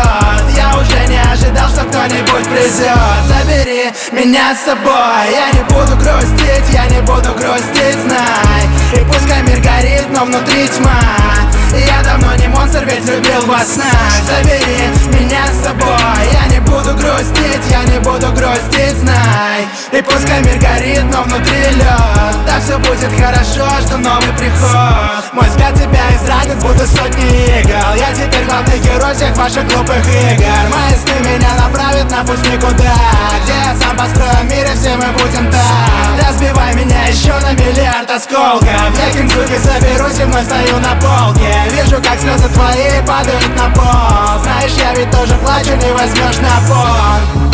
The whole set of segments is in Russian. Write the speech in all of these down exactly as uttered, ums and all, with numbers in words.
вперед. Я уже не ожидал, что кто-нибудь придет. Забери меня с собой, я не буду грустить, я не буду грустить, знай. И пускай мир горит, но внутри тьма. Я давно не монстр, ведь любил во снах. Забери меня с собой, я не буду грустить, я не буду грустить, знай. И пускай мир горит, но внутри лед. Да все будет хорошо, что новый приход. Мой взгляд тебя изранит, будто сотни игл. Я теперь главный герой всех ваших глупых игр. Мои сны меня направят на путь никуда, где я сам построю мир и все мы будем там. Разбивай меня еще на миллиард осколков. Я кинцуки соберусь и вновь стою на полке. Вижу, как слезы твои падают на пол. Знаешь, я ведь тоже плачу, не возьмешь на пол.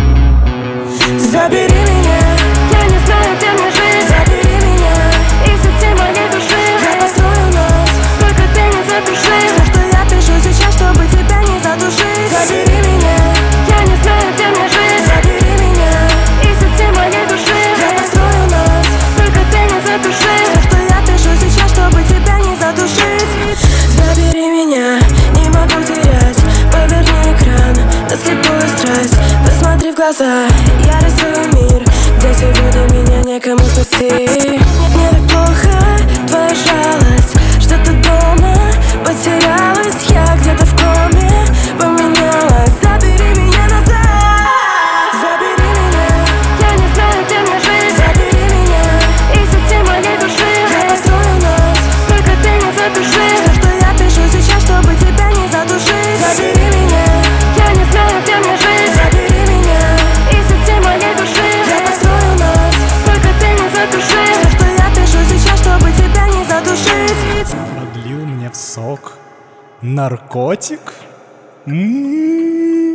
Забери меня, Я не знаю, где мне жить. забери меня, Из сети моей души я построю нас. только ты не задушишь. Все, что я пишу сейчас, чтобы тебя не задушить. Забери меня, Я не знаю, где мне жить. забери меня, Из сети моей души я построю нас. только ты не задушишь. Все, что я пишу сейчас, чтобы тебя не задушить. Забери меня, не могу терять. Поверни экран на слепую страсть. Посмотри в глаза, я рисую мир, где сегодня меня некому спасти. Мне так плохо, твоя жалость, что ты дома потерялась. Я где-то в коме поменялась. Забери меня назад, забери меня, Я не знаю, где мне жить. забери меня, Из сети моей души я построю нас. только ты не задушишь. Все, что я пишу сейчас, чтобы тебя не задушить. Забери меня, Я не знаю, где мне жить. забери меня, Из сети моей души я построю нас. только ты не задушишь. Все, что я пишу сейчас, чтобы тебя не задушить. Продлил мне в сок наркотик. М-м-м.